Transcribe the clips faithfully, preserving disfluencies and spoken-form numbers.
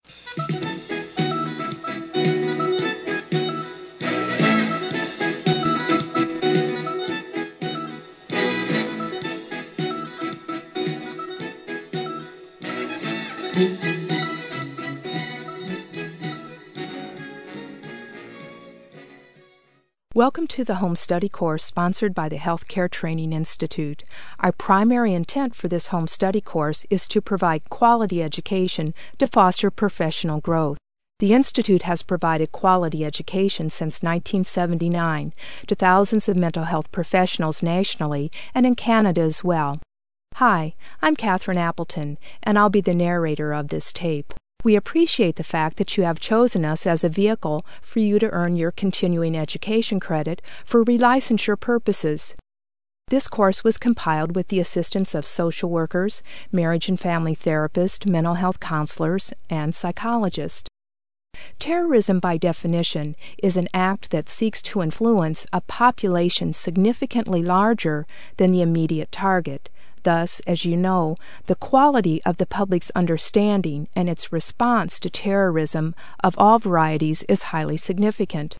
Welcome to the Home Study course sponsored by the Healthcare Training Institute. Our primary intent for this home study course is to provide quality education to foster professional growth. The Institute has provided quality education since nineteen seventy-nine to thousands of mental health professionals nationally and in Canada as well. Hi, I'm Catherine Appleton, and I'll be the narrator of this tape. We appreciate the fact that you have chosen us as a vehicle for you to earn your continuing education credit for relicensure purposes. This course was compiled with the assistance of social workers, marriage and family therapists, mental health counselors, and psychologists. Terrorism, by definition, is an act that seeks to influence a population significantly larger than the immediate target. Thus, as you know, the quality of the public's understanding and its response to terrorism of all varieties is highly significant.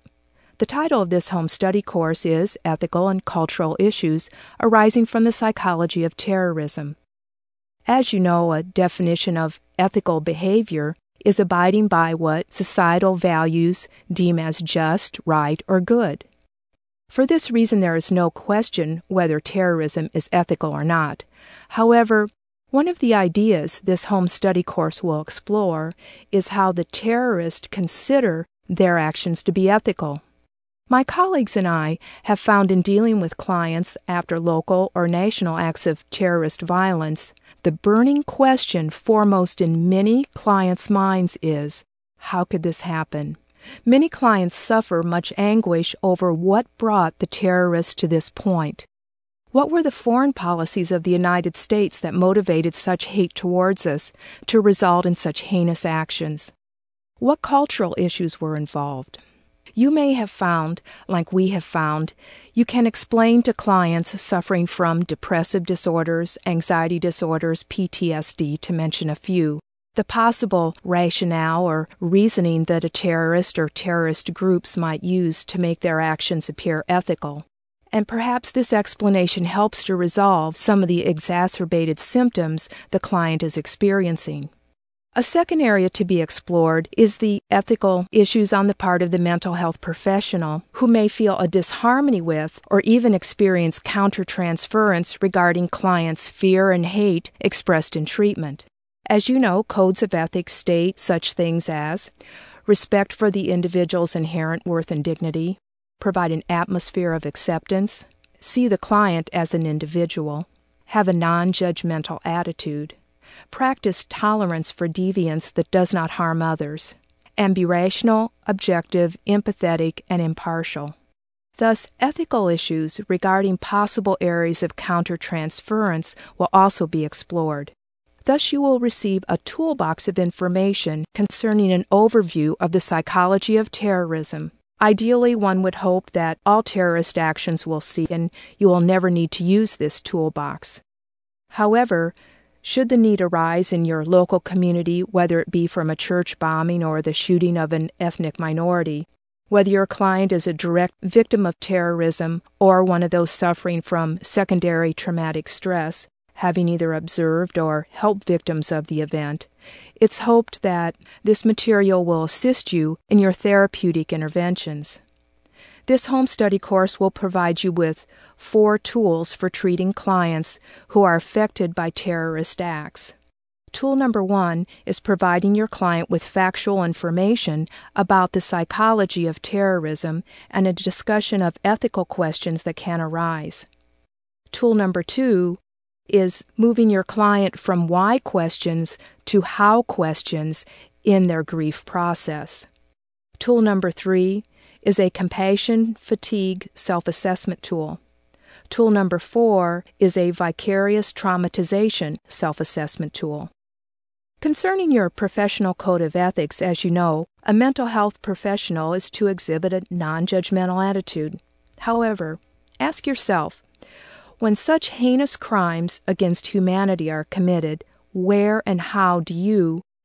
The title of this home study course is Ethical and Cultural Issues Arising from the Psychology of Terrorism. As you know, a definition of ethical behavior is abiding by what societal values deem as just, right, or good. For this reason, there is no question whether terrorism is ethical or not. However, one of the ideas this home study course will explore is how the terrorists consider their actions to be ethical. My colleagues and I have found in dealing with clients after local or national acts of terrorist violence, the burning question foremost in many clients' minds is, how could this happen? Many clients suffer much anguish over what brought the terrorists to this point. What were the foreign policies of the United States that motivated such hate towards us to result in such heinous actions? What cultural issues were involved? You may have found, like we have found, you can explain to clients suffering from depressive disorders, anxiety disorders, P T S D, to mention a few, the possible rationale or reasoning that a terrorist or terrorist groups might use to make their actions appear ethical. And perhaps this explanation helps to resolve some of the exacerbated symptoms the client is experiencing. A second area to be explored is the ethical issues on the part of the mental health professional who may feel a disharmony with or even experience countertransference regarding clients' fear and hate expressed in treatment. As you know, codes of ethics state such things as respect for the individual's inherent worth and dignity, provide an atmosphere of acceptance, see the client as an individual, have a non-judgmental attitude, practice tolerance for deviance that does not harm others, and be rational, objective, empathetic, and impartial. Thus, ethical issues regarding possible areas of countertransference will also be explored. Thus, you will receive a toolbox of information concerning an overview of the psychology of terrorism. Ideally, one would hope that all terrorist actions will cease and you will never need to use this toolbox. However, should the need arise in your local community, whether it be from a church bombing or the shooting of an ethnic minority, whether your client is a direct victim of terrorism or one of those suffering from secondary traumatic stress, having either observed or helped victims of the event, it's hoped that this material will assist you in your therapeutic interventions. This home study course will provide you with four tools for treating clients who are affected by terrorist acts. Tool number one is providing your client with factual information about the psychology of terrorism and a discussion of ethical questions that can arise. Tool number two is moving your client from why questions to how questions in their grief process. Tool number three is a compassion fatigue self-assessment tool. Tool number four is a vicarious traumatization self-assessment tool. Concerning your professional code of ethics, as you know, a mental health professional is to exhibit a non-judgmental attitude. However, ask yourself, when such heinous crimes against humanity are committed, where and how do you,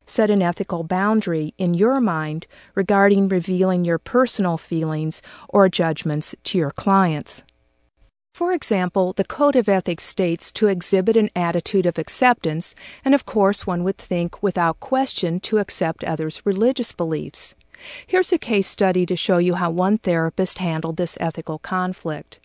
set an ethical boundary in your mind regarding revealing your personal feelings or judgments to your clients. For example, the Code of Ethics states to exhibit an attitude of acceptance, and of course one would think without question to accept others' religious beliefs. Here's a case study to show you how one therapist handled this ethical conflict.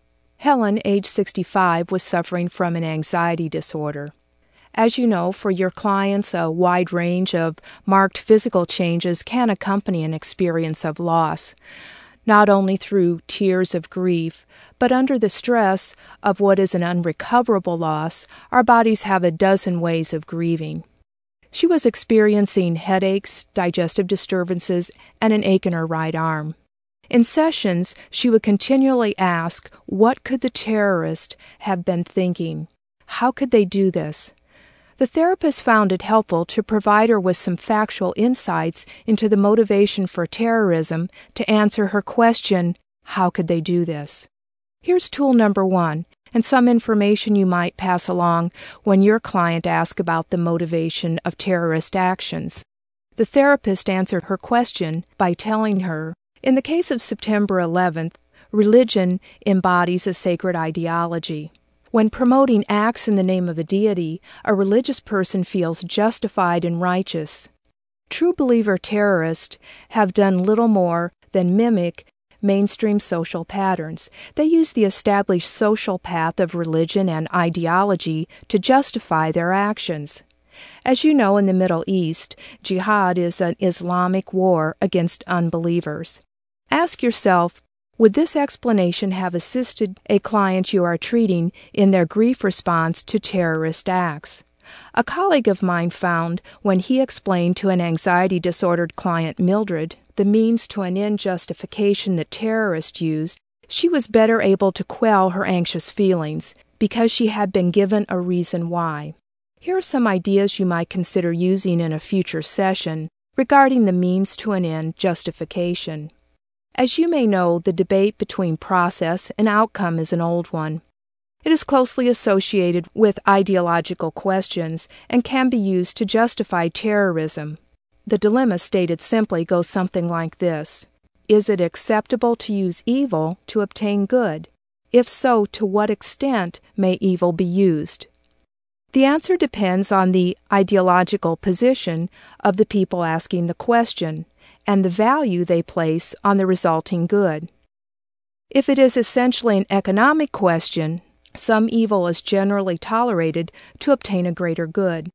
Helen, age sixty-five, was suffering from an anxiety disorder. As you know, for your clients, a wide range of marked physical changes can accompany an experience of loss, not only through tears of grief, but under the stress of what is an unrecoverable loss. Our bodies have a dozen ways of grieving. She was experiencing headaches, digestive disturbances, and an ache in her right arm. In sessions, she would continually ask, what could the terrorist have been thinking? How could they do this? The therapist found it helpful to provide her with some factual insights into the motivation for terrorism to answer her question, how could they do this? Here's tool number one, and some information you might pass along when your client asks about the motivation of terrorist actions. The therapist answered her question by telling her, in the case of September eleventh, religion embodies a sacred ideology. When promoting acts in the name of a deity, a religious person feels justified and righteous. True believer terrorists have done little more than mimic mainstream social patterns. They use the established social path of religion and ideology to justify their actions. As you know, in the Middle East, jihad is an Islamic war against unbelievers. Ask yourself, would this explanation have assisted a client you are treating in their grief response to terrorist acts? A colleague of mine found, when he explained to an anxiety-disordered client, Mildred, the means to an end justification that terrorists used, she was better able to quell her anxious feelings because she had been given a reason why. Here are some ideas you might consider using in a future session regarding the means to an end justification. As you may know, the debate between process and outcome is an old one. It is closely associated with ideological questions and can be used to justify terrorism. The dilemma, stated simply, goes something like this. Is it acceptable to use evil to obtain good? If so, to what extent may evil be used? The answer depends on the ideological position of the people asking the question and the value they place on the resulting good. If it is essentially an economic question, some evil is generally tolerated to obtain a greater good.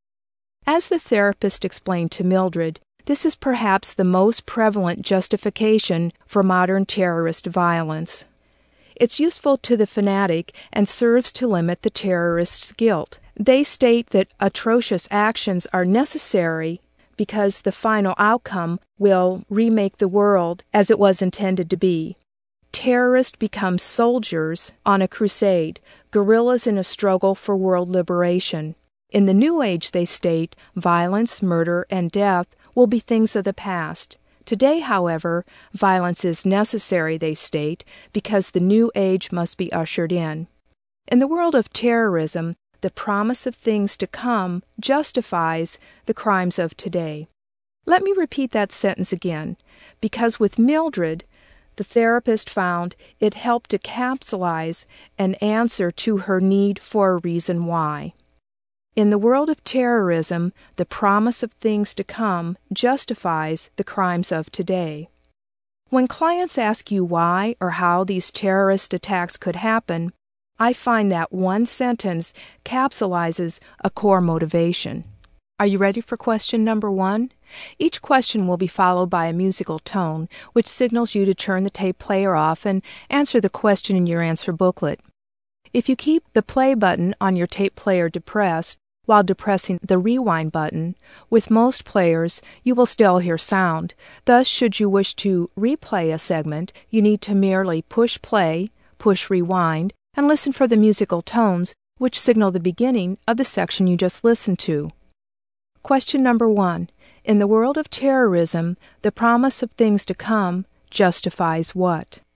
As the therapist explained to Mildred, this is perhaps the most prevalent justification for modern terrorist violence. It's useful to the fanatic and serves to limit the terrorist's guilt. They state that atrocious actions are necessary because the final outcome will remake the world as it was intended to be. Terrorists become soldiers on a crusade, guerrillas in a struggle for world liberation. In the New Age, they state, violence, murder, and death will be things of the past. Today, however, violence is necessary, they state, because the New Age must be ushered in. In the world of terrorism, the promise of things to come justifies the crimes of today. Let me repeat that sentence again, because with Mildred, the therapist found it helped to capsulize an answer to her need for a reason why. In the world of terrorism, the promise of things to come justifies the crimes of today. When clients ask you why or how these terrorist attacks could happen, I find that one sentence capsulizes a core motivation. Are you ready for question number one? Each question will be followed by a musical tone, which signals you to turn the tape player off and answer the question in your answer booklet. If you keep the play button on your tape player depressed while depressing the rewind button, with most players you will still hear sound. Thus, should you wish to replay a segment, you need to merely push play, push rewind, and listen for the musical tones, which signal the beginning of the section you just listened to. Question number one. In the world of terrorism, the promise of things to come justifies what?